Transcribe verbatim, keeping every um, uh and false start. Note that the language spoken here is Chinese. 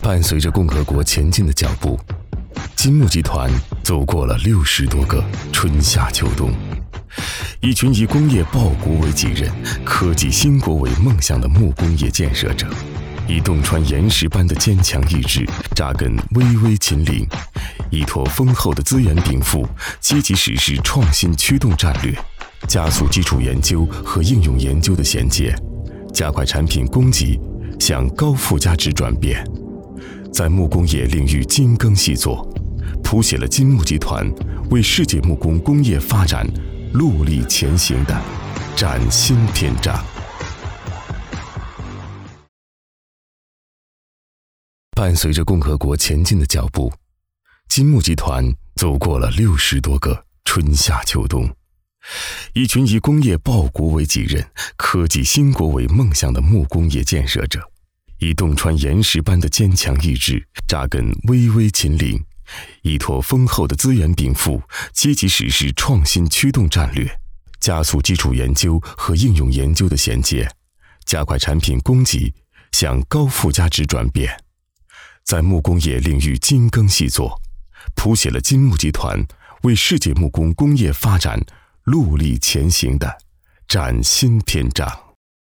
伴随着共和国前进的脚步，金木集团走过了六十多个春夏秋冬。一群以工业报国为己任、科技兴国为梦想的木工业建设者，以洞穿岩石般的坚强意志扎根巍巍秦岭，依托丰厚的资源禀赋，积极实施创新驱动战略，加速基础研究和应用研究的衔接，加快产品供给向高附加值转变，在木工业领域精耕细作，谱写了金木集团为世界木工工业发展戮力前行的崭新篇章。伴随着共和国前进的脚步，金木集团走过了六十多个春夏秋冬。一群以工业报国为己任、科技兴国为梦想的木工业建设者，以洞穿岩石般的坚强意志扎根巍巍秦岭，依托丰厚的资源禀赋，积极实施创新驱动战略，加速基础研究和应用研究的衔接，加快产品供给向高附加值转变，在木工业领域精耕细作，谱写了金木集团为世界木工工业发展戮力前行的崭新篇章。